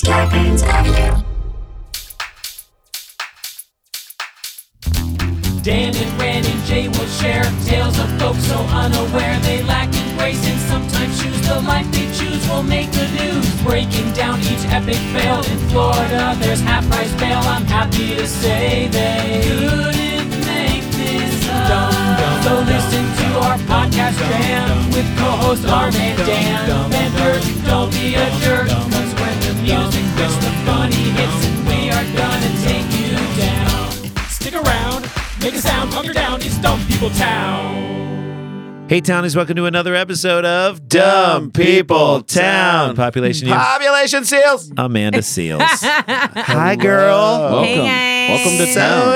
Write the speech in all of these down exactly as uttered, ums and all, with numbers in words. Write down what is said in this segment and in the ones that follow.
Scarpins Avenue. Dan and Ran and Jay will share tales of folks so unaware they lack in grace and sometimes choose the life they choose will make the news. Breaking down each epic fail in Florida, there's half price bail. I'm happy to say they couldn't make this up. So listen to our podcast jam with co-host Arm and Dan. Bender, don't be a jerk, cause when the music hits, the funny hits, and we are gonna take you down. Stick around. Make a sound, hunker down, it's Dumb People Town. Hey, Townies, welcome to another episode of Dumb People Town. Population News. Population Seals. Amanda Seals. Hi, girl. Welcome. Hey, guys. Welcome to So town.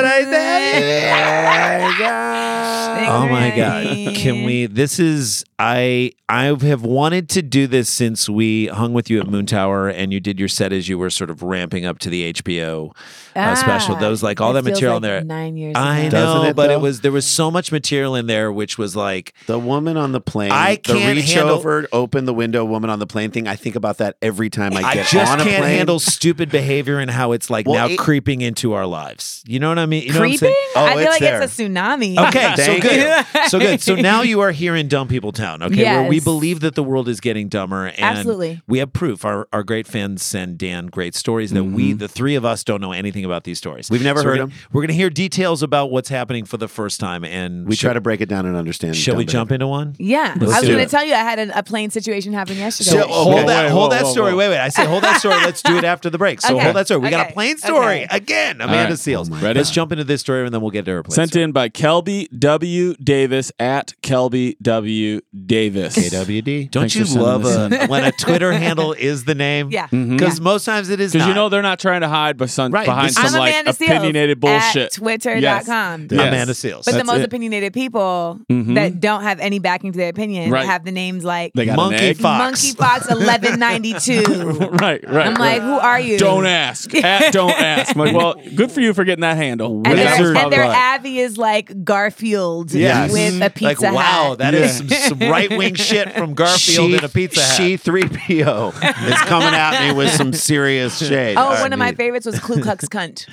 nice. Oh my God. Can we, this is, I I have wanted to do this since we hung with you at Moon Tower and you did your set as you were sort of ramping up to the H B O uh, special. Those like all It that feels material like in there. Nine years I ago. know, Doesn't it, but though? it was, there was so much material in there, which was like, The woman on the plane. I can't the reach handle- over, open the window, woman on the plane thing. I think about that every time I I get just on a can't plane. handle stupid behavior and how it's like Well, now it- creeping into our lives. You know what I mean? You know Creeping? What I'm Oh, I feel it's like there. it's a tsunami. saying? Okay, so Thank good. So good. So now you are here in Dumb People Town, okay, where we Yes. believe that the world is getting dumber. And Absolutely. we have proof. Our, our great fans send Dan great stories that we, the three of us, don't know anything about these stories. We've never So we're heard gonna- them. We're going to hear details about what's happening for the first time. And We shall, try to break it down and understand. Shall we dumb jump behavior. into one? Yeah, Let's I was do going it. to tell you I had a, a plane situation happen yesterday. So Okay. hold that, Wait, hold whoa, that whoa, story. whoa. Wait, wait. I say hold that story. Let's do it after the break. So Okay. hold that story. We got a Okay. plane story Okay. again. Amanda right. Seals. Oh my Ready? Let's jump into this story and then we'll get to her plane Sent story. in by Kelby W. Davis at Kelby W. Davis. K W D. Don't Thanks you for sending love this a, when a Twitter handle is the name? Yeah. Because most times it is Because not. you know they're not trying to hide by some, Right. behind This- some I'm like Amanda Seals opinionated bullshit. at twitter dot com. Yes. Amanda Seals. But the That's most it. opinionated people Mhm. that don't have any backing to their opinion Right. have the names like They got Monkey an egg. Fox. Monkey Fox eleven ninety-two. right, right. I'm right. like, who are you? Don't ask. At don't ask. I'm like, well, good for you for getting that handle. And That their, was and probably their right. Avi is like Garfield Yes. with a like, Pizza wow, Hut. that is some, some right wing shit from Garfield She, and a Pizza Hut. She three P O is coming at me with some serious shade. Oh, All right. one of my favorites was Ku Klux Cunt.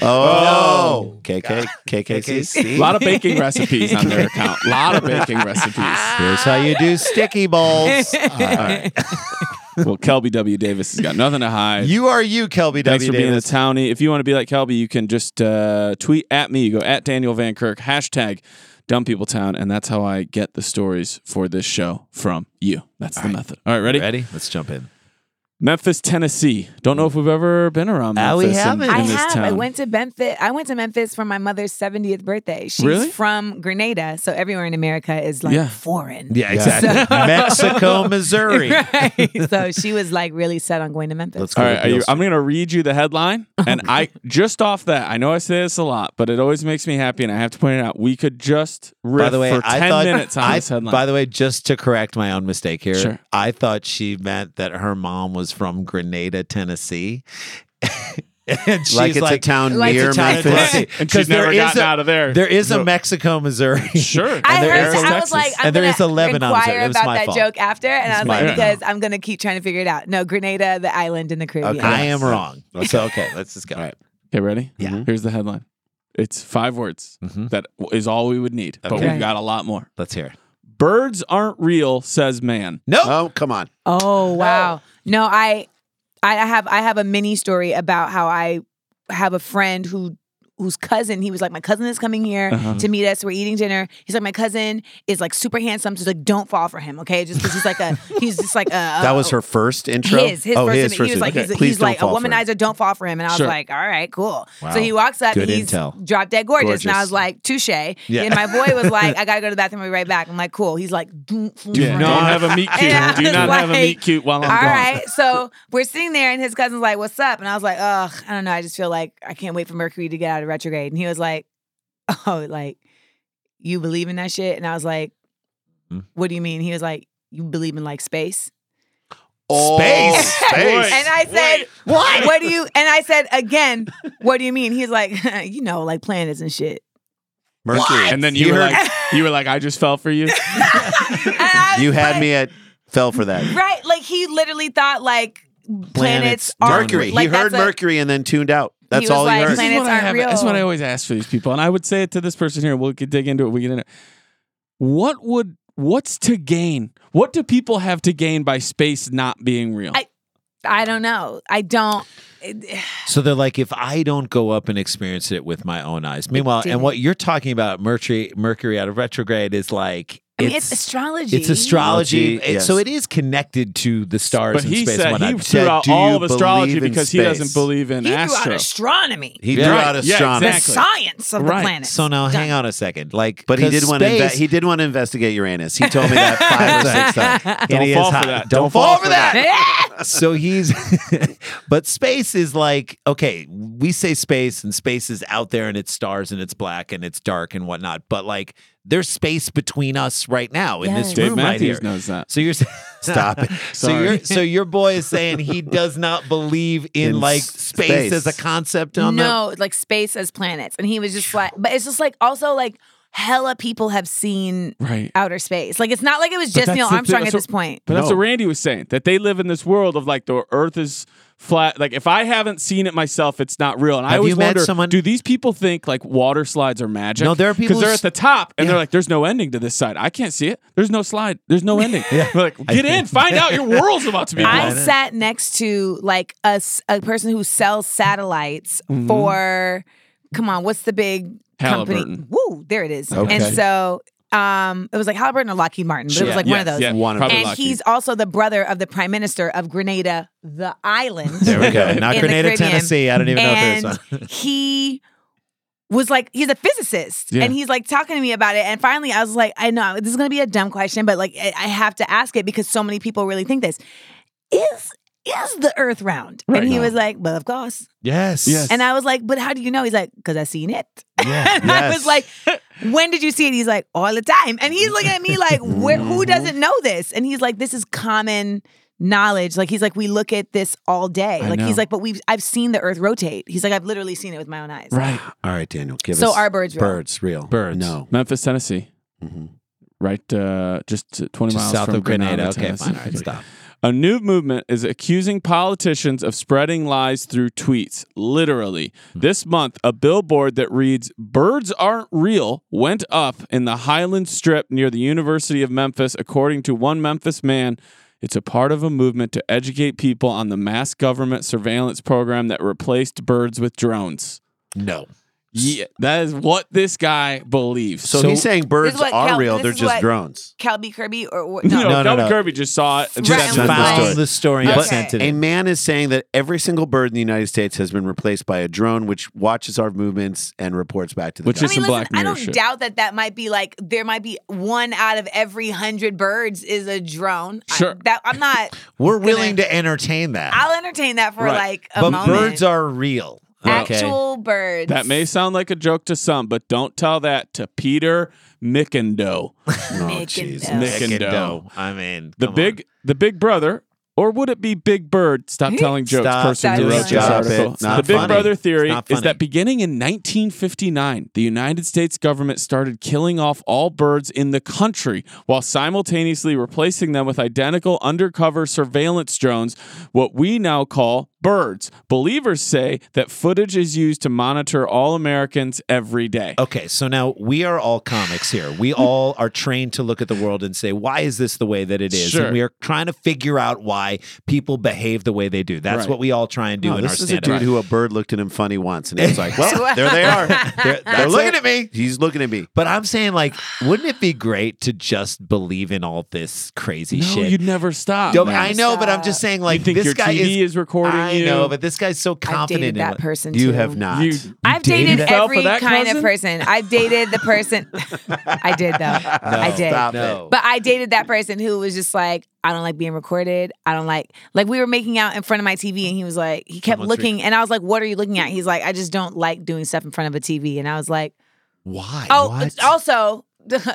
Oh, K K K K C. C. A lot of baking recipes on their account. A lot of baking recipes. Here's how you do sticky balls. All right. Well, Kelby W. Davis has got nothing to hide. You are you, Kelby W. Thanks for being a Davis. townie. If you want to be like Kelby, you can just uh, tweet at me. You go at Daniel Van Kirk, hashtag Dumb People Town, and that's how I get the stories for this show from you. That's the method. All right, ready? Ready? Let's jump in. Memphis, Tennessee. Don't know if we've ever been around Ah, Memphis we in, haven't. in I this have. town. I went to Memphis. I went to Memphis for my mother's seventieth birthday. She's Really? from Grenada, so everywhere in America is like Yeah. foreign. Yeah, exactly. Mexico, Missouri. Right. So she was like really set on going to Memphis. Let's go. All to right, are you, Beale I'm Street. going to read you the headline, and I just off that, I know I say this a lot, but it always makes me happy, and I have to point it out. We could just riff By the way, for I ten thought, minutes on I, this headline. By the way, just to correct my own mistake here, Sure. I thought she meant that her mom was from Grenada, Tennessee. And she's like it's like, a town like near it's a town in Memphis. Tennessee. and 'Cause she's never there is gotten a- out of there. There is a So- Mexico, Missouri. Sure. I And there heard is that. I Texas. was like, I'm And there gonna is a Lebanon. inquire It was about my that fault. joke after, and I was my like, fault. because I'm gonna keep trying to figure it out. No, Grenada, the island in the Caribbean. Okay. I am wrong. So, okay, let's just go. All right. Okay, ready? Yeah. Here's the headline. It's five words. Mhm. That is all we would need, but Okay. we've got a lot more. Let's hear it. Birds aren't real, says man. Nope. Oh, come on. Oh wow! No, I, I have I have a mini story about how I have a friend who whose cousin, he was like, my cousin is coming here Uh-huh. to meet us. We're eating dinner. He's like, my cousin is like super handsome. So he's like, don't fall for him, okay? Just because he's like a, he's just like a. That was her first intro? His, his oh, first. his he first was like, intro. he's, Please he's don't like a fall for him. womanizer. Don't fall for him. And I was Sure. like, all right, cool. Wow. So he walks up. Good he's intel. drop dead gorgeous. Gorgeous. And I was like, touche. Yeah. And my boy was like, I gotta go to the bathroom. I'll be right back. I'm like, cool. He's like, do Yeah. not Don't have a meet cute. And I Do was not have a like, meet cute while I'm all gone. right. So we're sitting there, and his cousin's like, what's up? And I was like, ugh, I don't know. I just feel like I can't wait for Mercury to get out of retrograde. And he was like, oh, like, you believe in that shit? And I was like, Hmm. what do you mean? He was like, you believe in like space? Oh, Space. Space. And I said, what? What do you, and I said, again, what do you mean? He's like, you know, like planets and shit. Mercury. And then you You were heard- like, you were like, I just fell for you. And I was You had like, me at fell for that. Right. Like he literally thought like planets, Planets, are Mercury. Like, he heard that's a- Mercury and then tuned out. That's was all like, he heard. plan- This is Planets what I aren't have- real. That's what I always ask for these people, and I would say it to this person here. We'll dig into it. We get into it. What would what's to gain? What do people have to gain by space not being real? I- I don't know. I don't. So they're like, if I don't go up and experience it with my own eyes. Meanwhile, didn't. and what you're talking about, Mercury, Mercury out of retrograde, is like I mean, it's, astrology. It's astrology. Astrology, It- So yes. it is connected to the stars but and he space and said he whatnot. threw Said, out "Do all you of astrology believe in because he space?" doesn't believe in He threw out astro. astronomy. He Yeah, threw right. out Yeah, astronomy. The exactly. science of Right. the planets. So now, Done. hang on a second. Like, But he 'cause did want to space- inve- he did want to investigate Uranus. He told me that five or six times. Don't and he fall is for hot. that. Don't, Don't fall, fall for for that. So he's, but space is like, okay, we say space and space is out there and it's stars and it's black and it's dark and whatnot. But like, there's space between us right now in this Yes. Dave room right here. Matthews knows that. So you're Stop it. So Sorry. your so your boy is saying he does not believe in, In like s- space, space. as a concept on the No, like space as planets. And he was just like, but it's just like also like hella people have seen Right. outer space. Like it's not like it was But just that's Neil the Armstrong thing- at so- this point. But that's No. what Randy was saying, that they live in this world of like the earth is flat. Like if I haven't seen it myself, it's not real. And I Have always you met wonder, someone- do these people think like water slides are magic? No, there are people Because they're who's- at the top and Yeah. they're like, there's no ending to this side. I can't see it. There's no slide. There's no ending. Yeah. We're like, get in, find out your world's about to be I blown. sat next to like a, s- a person who sells satellites Mm-hmm. for, come on, what's the big company? Halliburton. Woo, there it is. Okay. And so um, it was like Halliburton or Lockheed Martin, but it was Yeah. like one Yes, of those. yeah, One of probably And Lockheed. he's also the brother of the prime minister of Grenada, the island. There we go. Not In the Grenada, Caribbean. Tennessee. I don't even know if and there's one. he was like, he's a physicist, Yeah. and he's like talking to me about it. And finally, I was like, I know this is gonna be a dumb question, but like, I I have to ask it because so many people really think this. Is is the Earth round? Right. And he No. was like, well, of course. Yes. Yes. And I was like, but how do you know? He's like, because I seen it. Yeah. And I Yes. was like, when did you see it? He's like, all the time. And he's looking at me like, Where, who doesn't know this? And he's like, this is common knowledge. Like he's like, we look at this all day. I Like know. he's like, but we've I've seen the Earth rotate. He's like, I've literally seen it with my own eyes. Right. All right, Daniel, give So us are birds real? birds real. Birds. No. Memphis, Tennessee. Mhm. Right, uh, just twenty Just miles south from of Grenada. Okay, Tennessee. fine. All right, stop. A new movement is accusing politicians of spreading lies through tweets. Literally. This month, a billboard that reads, "Birds aren't real," went up in the Highland Strip near the University of Memphis, according to one Memphis man. It's a part of a movement to educate people on the mass government surveillance program that replaced birds with drones. No. Yeah, that is what this guy believes. So, So- he's saying birds what are Cal- real. this They're is just what- drones. Calby Kirby or what? no, No. no, Calvin no. Kirby just saw it. and Right, just and sent the found story. the story Okay. and sent it A in. man is saying that every single bird in the United States has been replaced by a drone, which watches our movements and reports back to the Which I is mean, some listen, Black I Mirror don't shit. doubt that that might be like there might be one out of every hundred birds is a drone. I- Sure. that I'm not. We're gonna- willing to entertain that. I'll entertain that for Right. like a but moment. birds are real. Okay. Actual birds. That may sound like a joke to some, but don't tell that to Peter Mickendo. Oh, Mick jeez. and Mick and Mick and Doe. Doe. I mean, The come big the big brother, or would it be Big Bird? Stop telling jokes, Stop person who doing wrote it. this Stop article. it. Not The Big funny. Brother theory It's not is funny. that beginning in nineteen fifty-nine, the United States government started killing off all birds in the country while simultaneously replacing them with identical undercover surveillance drones, what we now call birds. Believers say that footage is used to monitor all Americans every day. Okay, so now we are all comics here. We all are trained to look at the world and say, why is this the way that it is? Sure. And we are trying to figure out why people behave the way they do. That's Right. what we all try and do No, in our this is a stand-up. dude who a bird looked at him funny once, and he was like, "Well, there they are. They're, they're That's looking it. at me. He's looking at me." But I'm saying, like, wouldn't it be great to just believe in all this crazy No, shit? you'd never stop. Don't- Never I know, but I'm just saying, like, you think this your guy T V is, is, recording I you. know, but this guy's so I've confident dated in that what- person. You too. have not. You I've dated dated fell for every that kind cousin? of person. I've dated the person. I did though. I did. Stop No. it. But I dated that person who was just like, I don't like being recorded. I don't like like we were making out in front of my T V and he was like, he kept Someone's looking and I was like, what are you looking at? He's like, I just don't like doing stuff in front of a T V. And I was like, Why? oh, What? also,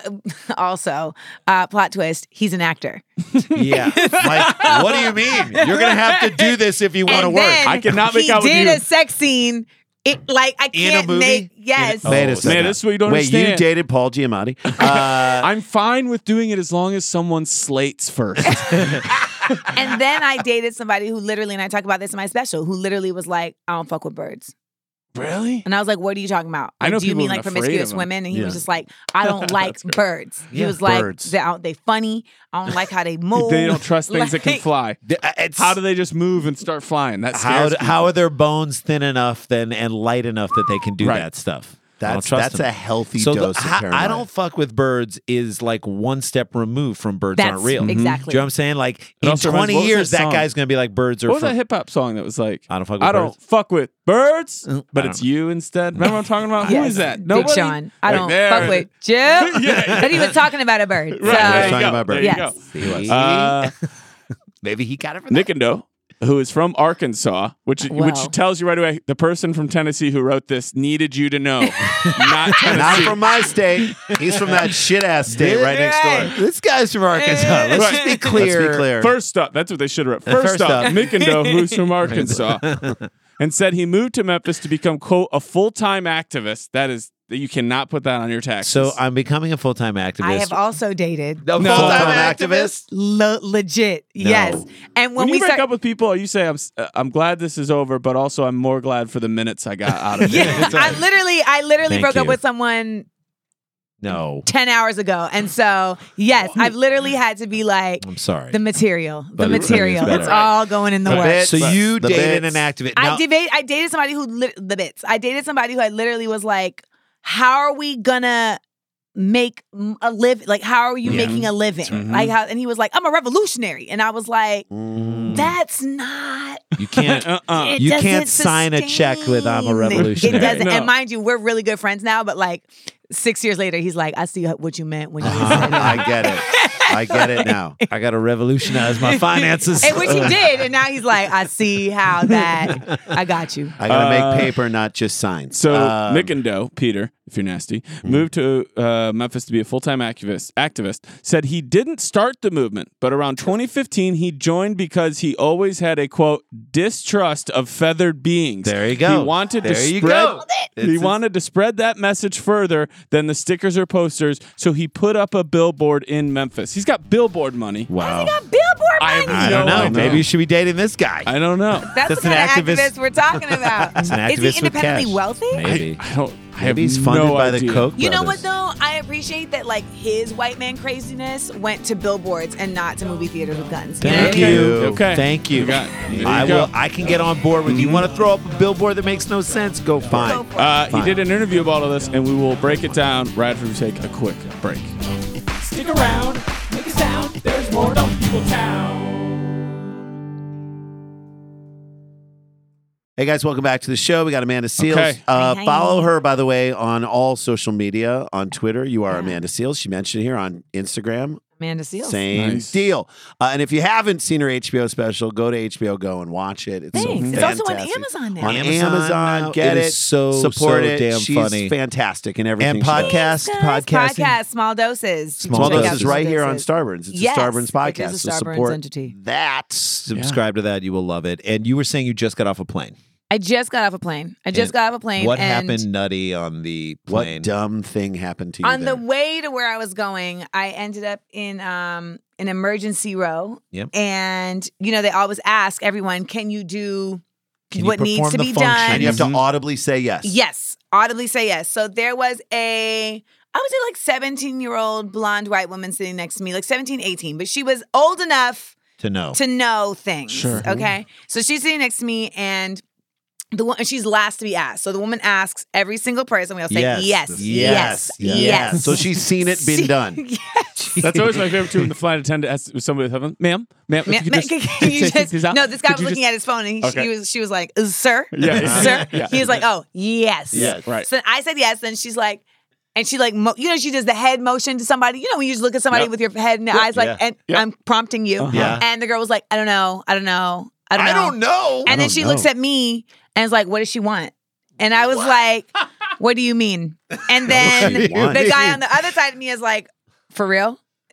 also, uh, plot twist, he's an actor. Yeah. Like, what do you mean? You're going to have to do this if you want to And work. then I cannot make he out with did you. a sex scene. It like I In a can't movie? make yes. In a- Wait Oh, a second. Man, this is what you don't Wait, understand. you dated Paul Giamatti? Uh, I'm fine with doing it as long as someone slates first. And then I dated somebody who literally, and I talk about this in my special, who literally was like, I don't fuck with birds. Really? And I was like, what are you talking about? I Like, know do you people mean have like been afraid promiscuous of 'em. women? And he Yeah. was just like, I don't like That's great. birds. He Yeah, was like, birds. they they funny. I don't like how they move. They don't trust things that can Like- fly. It's, How do they just move and start flying? That how, scares do- people. how are their bones thin enough then and light enough that they can do Right. that stuff? I don't That's trust that's them. a healthy So the- dose of how- paranoia. I don't fuck with birds is like one step removed from birds That's aren't real. Mm-hmm. exactly. Do you know what I'm saying? Like It in also reminds- twenty what was years, that that song? guy's gonna be like birds are. What was from, that hip hop song that was like, I don't fuck with I don't birds. fuck with birds, Mm, but I it's don't- you instead? Remember what I'm talking about? Who Yes. is that? Big Nobody? Sean. I Right don't there. fuck with Jim. Yeah, yeah. But he was talking about a bird. Right, So, there you talking go. about birds. There you Yes. go. He was. Uh, Maybe he got it from Nick and Doe, who is from Arkansas, which which Well. tells you right away the person from Tennessee who wrote this needed you to know, not Tennessee. Not from my state. He's from that shit ass state right next door. This guy's from Arkansas. Let's Right. just be Let's clear. be clear. First up, that's what they should have wrote. First, First up, up. Nick and Doe, who's from Arkansas, and said he moved to Memphis to become, quote, a full-time activist. That is, you cannot put that on your taxes. So I'm becoming a full time activist. I have also dated. a No. full-time Full-time activist. Le- legit. Yes. And when, when we you break start, up with people, you say, I'm, s- uh, I'm glad this is over, but also I'm more glad for the minutes I got out of it. yeah, I literally, I literally Thank broke up you. with someone No, ten hours ago. And so, yes, I've literally had to be like, I'm sorry. the material, the But it's- material. it's better. It's all going in the The works. bits. so you The dated bits. an activist. I Now, debate. I dated somebody who lit the bits. I dated somebody who I literally was like, "How are we gonna make m- a live? Like, how are you Yeah. making a living? Mhm. Like, how?" And he was like, "I'm a revolutionary," and I was like, Mm. "That's not." you can't. uh-uh. It You doesn't can't sign a check with I'm a sustain. revolutionary. It doesn't. No. And mind you, we're really good friends now. But like six years later, he's like, "I see what you meant when you Uh-huh. said it." I get it. I get it now. I got to revolutionize my finances. And which he did, and now he's like, "I see how that. I got you." I gotta Uh, make paper, not just signs. So Um, Nick and Doe, Peter, if you're nasty, Hmm. moved to uh, Memphis to be a full-time activist. Activist said he didn't start the movement, but around twenty fifteen he joined because he always had a quote distrust of feathered beings. There you go. He wanted There to you spread. go. He It's- wanted to spread that message further than the stickers or posters, so he put up a billboard in Memphis. He's got billboard money. wow. Billboard I money. I No don't know. idea. Maybe you should be dating this guy. I don't know. That's, That's the an kind of activist- activist we're talking about. It's an Is activist he with independently cash. wealthy? Maybe. I don't. I Maybe have he's funded no by idea. the Koch You know what brothers. though? I appreciate that like his white man craziness went to billboards and not to movie theaters with guns. You know what I Thank mean? you. Okay. Thank you. You got- there you I go. will. I can get on board with you. Want to throw up a billboard that makes no sense? Go fine. Go for it. Uh, he Fine. did an interview about all this, and we will break it down right after we take a quick break. Stick around, make a sound. There's more Dumb People Town. Hey guys, welcome back to the show. We got Amanda Seals. Okay. Uh, Hi, hi. follow her, by the way, on all social media. On Twitter, you are Yeah. Amanda Seals. She mentioned here on Instagram. Amanda Seals. Same Nice. deal. Uh, and if you haven't seen her H B O special, go to H B O Go and watch it. It's Thanks. so It's fantastic. also on Amazon now. On Amazon Amazon, now. get It it. is so, support so it. damn She's funny. fantastic in everything. And she does. podcast, Thanks, guys. podcasting. Podcast, small doses. Small Small Check out doses Small right here on Doses. Starburns. It's Yes, a Starburns it podcast. is a so Starburns support entity. that. Subscribe to that. You will love it. And you were saying you just got off a plane. I just got off a plane. I just And got off a plane. What and happened nutty on the plane? What dumb thing happened to you? On there? the way to where I was going, I ended up in um an emergency row. Yep. And you know, they always ask everyone, can you do Can you what needs perform to the be function? done? and you have to Mhm. audibly say yes. Yes, audibly say yes. So there was a, I would say like seventeen year old blonde white woman sitting next to me, like seventeen, eighteen, but she was old enough To know. to know things. Sure. Okay. So she's sitting next to me and the one, and she's last to be asked. So the woman asks every single person. We all say yes, yes, yes, yes. So she's seen it been She- done. Yes. That's always my favorite too. When the flight attendant asks somebody with heaven, ma'am, ma'am, if Ma- you could ma- just can you check just- this out? no, this guy Could was you looking just- at his phone and he, Okay. she was she was like, "Uh, sir, Yeah, yeah. sir. Yeah. He was like, oh, yes. Yes. Right. So I said yes, and she's like, and she like, mo- you know, she does the head motion to somebody. You know, when you just look at somebody Yep. with your head and the eyes, like, Yeah. and Yep. I'm prompting you. Uh-huh. Yeah. And the girl was like, I don't know, I don't know, I don't know. I don't know. And I then don't she know. looks at me and is like, what does she want? And I was like, what do you mean? And then she the want? guy on the other side of me is like, for real?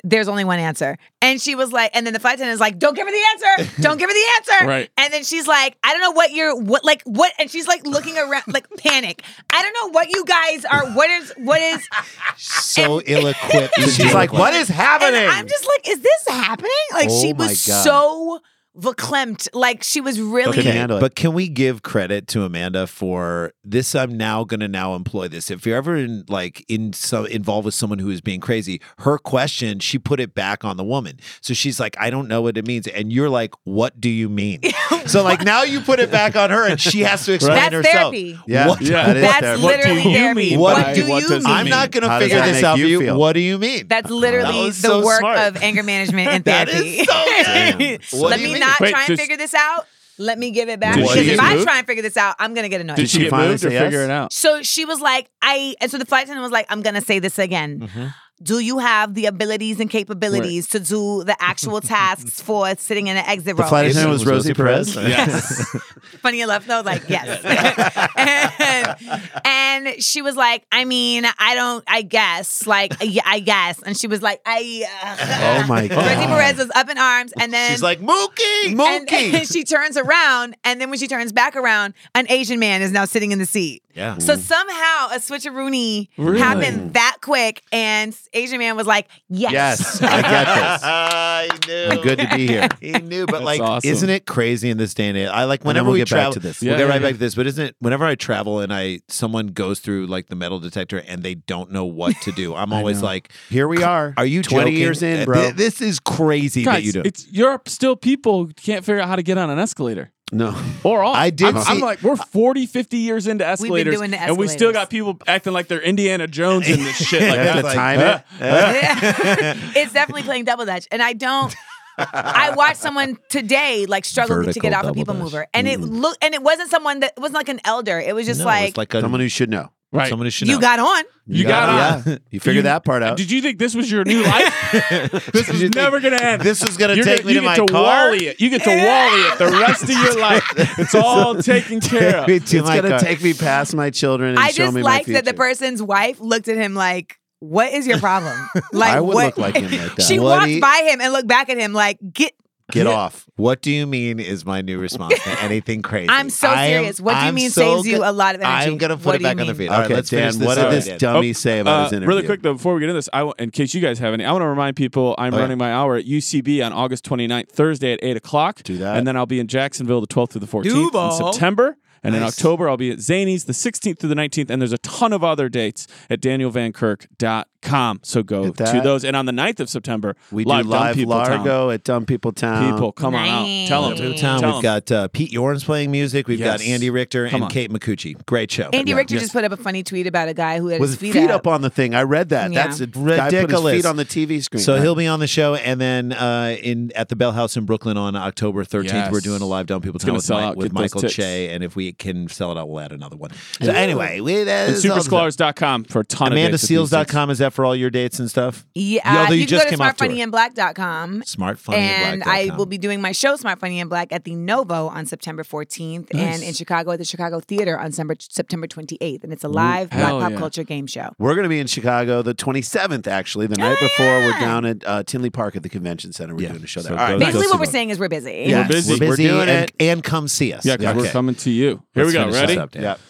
there's only one answer. And she was like, and then the flight attendant is like, don't give her the answer. Don't give her the answer. Right. And then she's like, I don't know what you're, what, like, what, and she's like looking around, like panic. I don't know what you guys are, what is, what is, So ill-equipped. She's like, what is happening? and I'm just like, is this happening? Like Oh she my was God. so verklempt. Like she was really. Okay. handle it. But can we give credit to Amanda for this? I'm now going to now employ this. If you're ever in like in so involved with someone who is being crazy, her question, she put it back on the woman. So she's like, I don't know what it means, and you're like, what do you mean? So like now you put it back on her, and she has to explain That's herself. therapy. Yeah, What? Yeah. that is That's therapy. What do literally you therapy. mean What by do what you does it mean? I'm not going to How does figure that this make out for you you. feel? What do you mean? That's literally That was the so work smart. of anger management and That therapy. is so good. What Let do you me mean? not Wait, try and does- figure this out. Let me give it back. Did Because she if get I moved? try and figure this out, I'm gonna get annoyed. Did she she get finally moved or say yes? figure it out? So she was like, I, and so the flight attendant was like, I'm gonna say this again. Mm-hmm. Do you have the abilities and capabilities to do the actual tasks for sitting in an exit The row? flight It attendant was Rosie Perez. Yes. Funny enough, though, like, yes. and, and she was like, I mean, I don't, I guess, like, yeah, I guess. And she was like, I, uh, Oh my God. Rosie Perez was up in arms, and then She's like, Mookie, and, Mookie. and she turns around, and then when she turns back around, an Asian man is now sitting in the seat. Yeah. So somehow a switcheroony Really? happened that quick, and Asian man was like, yes. Yes, I get this. I knew. I'm good to be here. He knew, but That's like, awesome. isn't it crazy in this day and age? I like And then whenever we'll we get back travel to this. We'll Yeah, get yeah, right yeah. back to this. But isn't it whenever I travel and I someone goes through like the metal detector and they don't know what to do, I'm always know. like, Here we are. "Are you twenty joking? years in, Uh, bro? th- This is crazy that Guys, you do." it's you're still people who can't figure out how to get on an escalator. No. Or off. I did I'm, I'm see- like, we're forty, fifty years into escalators, doing the and we still escalators. got people acting like they're Indiana Jones in this shit. Like You have that. to time it. It's definitely playing double dutch, and I don't. I watched someone today like struggle to Vertical get off a double people dutch. mover, and it looked, and it wasn't someone that it wasn't like an elder. It was just No, like, it's like a, Someone who should know. Right. someone who should you know. got on. You got on. Yeah. You figured You- that part out. Did you think this was your new life? this you was think never going to end. this was gonna You're take gonna- me you to get my to car? Wally it. You get to Wally it the rest of your life. It's all taken care of. To It's my going to car. take me past my children and I show just me like my that the future. person's wife looked at him like, "What is your problem?" Like, I would what? look like him like that. She What walked do you- by him and looked back at him like, "Get." Get off. What do you mean is my new response to anything crazy? I'm so I am- serious. What do you I'm mean so saves you good- a lot of energy? I'm gonna put What it do you back on the mean? feed. All right, Okay, let's Dan, finish this. what did story, this Dan. dummy Oh, say about Uh, his interview? really quick though, before we get into this, I w- in case you guys have any, I want to remind people I'm Oh, yeah. running my hour at U C B on August twenty-ninth, Thursday at eight o'clock. Do that. And then I'll be in Jacksonville the twelfth through the fourteenth Duval. in September. And in Nice. October, I'll be at Zany's the sixteenth through the nineteenth. And there's a ton of other dates at daniel van kirk dot com. So go Hit to that. those. And on the ninth of September, We do live, Dumb live People Town. Largo at Dumb People Town. People, come on out. Tell them. Nice. Town. Tell We've 'em. got uh, Pete Yorns playing music. We've got Yes. Andy Richter Come and on. Kate McCucci. Great show. Andy Yeah. Richter Yes. just put up a funny tweet about a guy who had With his his feet, feet out. up on the thing. I read that. Yeah. That's a guy put his Ridiculous. feet on the T V screen. So Right. he'll be on the show, and then uh, in at the Bell House in Brooklyn on October thirteenth, Yes. we're doing a live Dumb People It's Town gonna with, sell Mi- out. with Get those Michael tickets. Che, and if we can sell it out, we'll add another one. So anyway, we uh, And super scholars dot com for a ton of dates at these Amanda Seals dot dates. com, is that for all your dates and stuff? Yeah, Yeah, although uh, you you, can just go to came off smart funny tour. and black dot com. Smart Funny And and Black. I will be doing my show, Smart Funny and Black, at the Novo on September fourteenth, Nice. and in Chicago at the Chicago Theater on September, September twenty-eighth. And it's a live Black hell pop yeah. culture game show. We're going to be in Chicago the twenty-seventh, actually. The night before, we're down at uh, Tinley Park at the convention center. We're Yeah. doing a show So there. go- All right. go Basically, see what we're them. saying is we're busy. Yes. We're busy. We're busy doing and, it. and come see us. Yeah, because we're Okay. coming to you. Here Let's we go. finish this Ready? up, Dan. Yeah.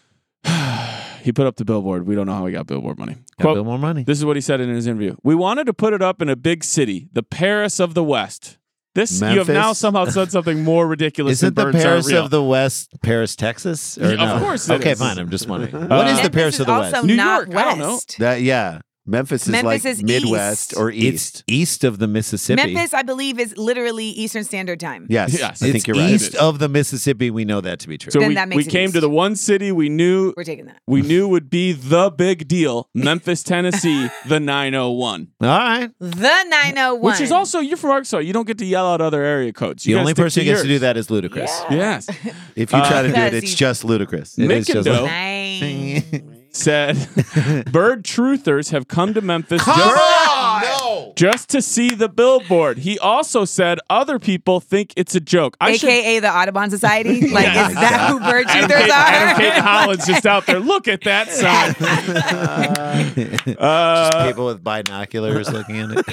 He put up the billboard. We don't know how he got billboard money. Got Quote, Bill more money. This is what he said in his interview. We wanted to put it up in a big city, the Paris of the West. This you have Memphis? now somehow said something more ridiculous Isn't than the birds Paris aren't real. of the West Paris, Texas? Or Yeah, no? of course it okay, is. fine. I'm just wondering. Uh, what is the Memphis Paris is of the also West? New not York, I don't know. West. That, yeah. Memphis is Memphis like is Midwest east. or It's East. east of the Mississippi. Memphis, I believe, is literally Eastern Standard Time. Yes. Yes. I It's think you're right. east of the Mississippi. We know that to be true. So Then we, that makes we it came east. to the one city we knew We're taking that. we knew would be the big deal, Memphis, Tennessee, the nine oh one. All right. The nine oh one. Which is also, you're from Arkansas. You don't get to yell out other area codes. You The gotta only stick person to who gets to do yours. that is Ludacris. Yes. If you Uh, try to do it, Because it's he's- just ludicrous. It is just Mickendo Nice. said, bird truthers have come to Memphis Come just, on! No. just to see the billboard. He also said other people think it's a joke. I A should, K A the Audubon Society? Like, Yeah. is that who bird Adam shooters Kate, are? Adam Kate Holland's just out there. Look at that sign. Uh, Just people with binoculars looking at it.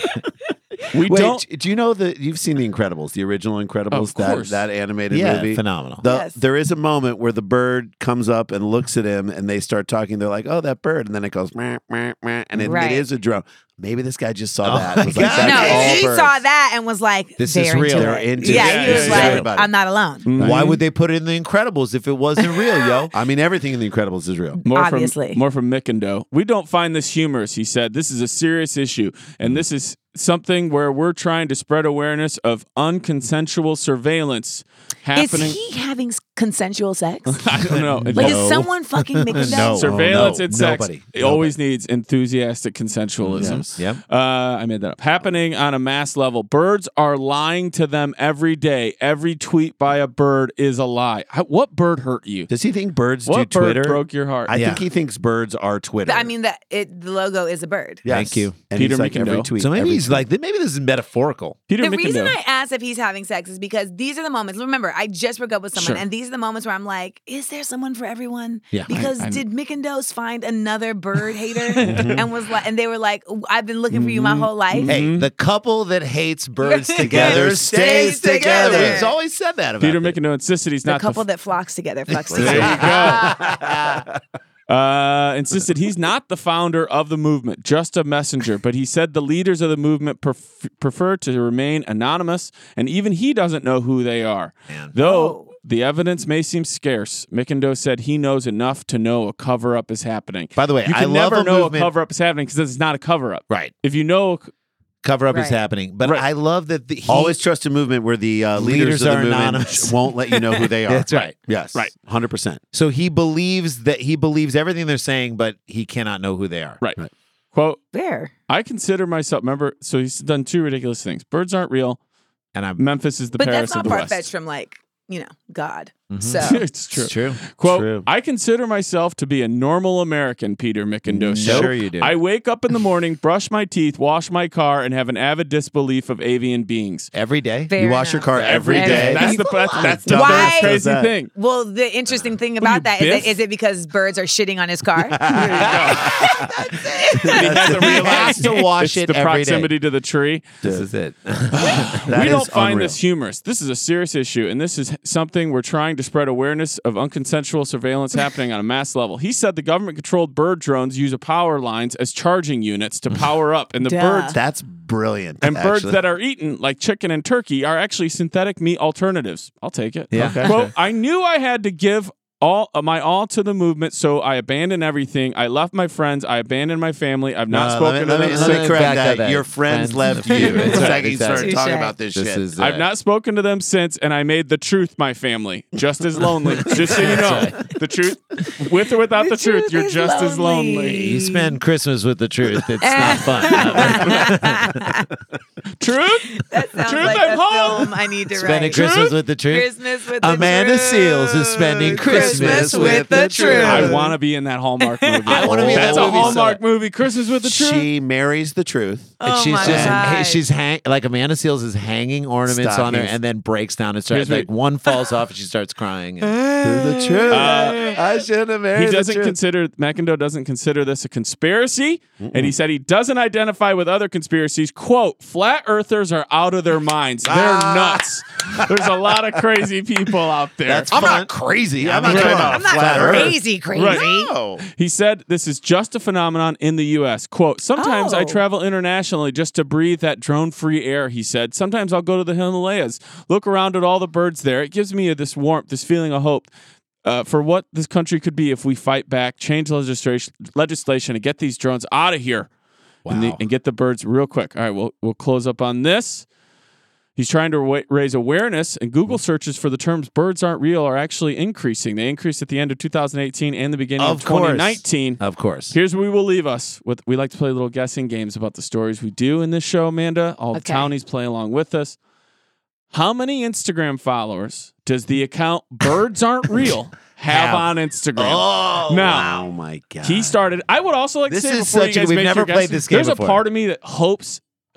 we Wait, don't. do you know that you've seen The Incredibles, the original Incredibles, Of that, course. that animated Yeah, movie? phenomenal. The, Yes. There is a moment where the bird comes up and looks at him, and they start talking. They're like, "Oh, that bird," and then it goes, meh, meh, meh, and it, Right. it is a drone. Maybe this guy just saw Oh that. my It was like, God. that's No, all he birds. saw that and was like, This they're is real. Into They're it. into yeah, it. he was Yeah, like, everybody. I'm not alone. Why would they put it in The Incredibles if it wasn't real, yo? I mean, everything in The Incredibles is real. More Obviously. from more from Mick and Doe. We don't find this humorous, he said. This is a serious issue, and this is something where we're trying to spread awareness of unconsensual surveillance happening. Is he having s- consensual sex? I don't know. Like, No. is someone fucking making that? No. Surveillance Oh, no. and sex Nobody. it always needs enthusiastic consensualism. Yes. Yep. Uh, I made that up. Happening on a mass level. Birds are lying to them every day. Every tweet by a bird is a lie. How, what bird hurt you? Does he think birds What do bird Twitter? broke your heart? I Yeah. think he thinks birds are Twitter. I mean, that it, the logo is a bird. Yes. Thank you. And Peter he's like every McIndoe. tweet. So maybe every he's tweet. like, maybe this is metaphorical. Peter The reason McIndoe. I asked if he's having sex is because these are the moments. Remember, I just broke up with someone, Sure. and these are the moments where I'm like, "Is there someone for everyone?" Yeah. Because I- I- did Mick and Dose find another bird hater, and was like, and they were like, "I've been looking for you my whole life." Hey, the couple that hates birds together Stays stays together. together. He's always said that about Peter it. McIndoe insisted he's The not couple the that flocks together, fucks There together. you go. Uh, insisted he's not the founder of the movement, just a messenger. But he said the leaders of the movement pref- prefer to remain anonymous, and even he doesn't know who they are. Man. Though Oh. the evidence may seem scarce, McIndoe said he knows enough to know a cover up is happening. By the way, you I can love never a know movement- a cover up is happening because it's not a cover up. Right. If you know, Cover up is Right. happening. But Right. I love that the, he, Always trust a movement where the uh, leaders, Leaders of the are movement anonymous. won't let you know who they are. That's right. Yes. Right. one hundred percent. So he believes that he believes everything they're saying, but he cannot know who they are. right. Right. Quote, Where? I consider myself, remember, so he's done two ridiculous things. Birds aren't real. And I'm Memphis is the But Paris that's not of the far West. fetched from like you know God. Mhm. So it's true. It's true. Quote, True. I consider myself to be a normal American, Peter McIndoe said. Sure you do. I wake up in the morning, brush my teeth, wash my car, and have an avid disbelief of avian beings. Every day. Fair You wash your enough. car every Every day. day. That's the that's, that's the Why- first crazy Does that- thing. Well, the interesting thing you, about that is Biff? it, is it because birds are shitting on his car? There you go. he hasn't He realized has to wash it's it the every day. proximity to the tree. This is it. That we is don't find unreal. this humorous. This is a serious issue, and this is something we're trying to spread awareness of unconsensual surveillance happening on a mass level. He said the government-controlled bird drones use a power lines as charging units to power up, and the Duh. birds That's brilliant. and birds actually. that are eaten, like chicken and turkey, are actually synthetic meat alternatives. I'll take it. Yeah. Okay. Quote, I knew I had to give all uh, my all to the movement, so I abandoned everything. I left my friends. I abandoned my family. I've not Uh, spoken let me, to let them me, since. let me correct Back that. that. Your friends, Friends left left you. you. The That's right, second you started exactly. talking Touche. about this, This shit. is, uh, I've not spoken to them since, and I made the truth my family. Just as lonely. Just so you know. The truth, with or without the, The truth, truth you're is just as lonely. lonely. You spend Christmas with the truth. It's not fun. Truth? That sounds Truth, like I'm a home. film I need to Spending write. Christmas with the truth. Christmas with the Amanda truth. Seals is spending Christmas with the truth. I want to be in that Hallmark movie. I wanna be in That's that a movie so Hallmark bad. movie. Christmas with the truth. She marries the truth. And Oh she's my just God. she's hang like Amanda Seals is hanging ornaments on there Stockings. and then breaks down and starts Here's like what- one falls off and she starts crying. And, the truth. Uh, I should have married He doesn't the truth. consider McIndoe doesn't consider this a conspiracy, and he said he doesn't identify with other conspiracies. "Quote: Flat Earthers are out of their minds. They're Ah. nuts. There's a lot of crazy people out there." That's I'm fun. not crazy. I'm I not mean, talking come on. about I'm not flat Earth. crazy, crazy. Right. No. He said this is just a phenomenon in the U S. Quote, sometimes I Oh. travel internationally just to breathe that drone-free air, he said. Sometimes I'll go to the Himalayas, look around at all the birds there. It gives me this warmth, this feeling of hope uh, for what this country could be if we fight back, change legislation, legislation and get these drones out of here and, the- Wow. and get the birds real quick. All right, we'll, we'll close up on this. He's trying to wa- raise awareness, and Google searches for the terms birds aren't real are actually increasing. They increased at the end of two thousand eighteen and the beginning of, Of course. twenty nineteen. Of course. Here's where we will leave us. With we like to play little guessing games about the stories we do in this show, Amanda. All the Okay. townies play along with us. How many Instagram followers does the account Birds Aren't Real have Have. on Instagram? Oh, now, Oh my god. he started. I would also like This to say is before such you a- guys we've make never your played guesses, this game there's before. a part of me that hopes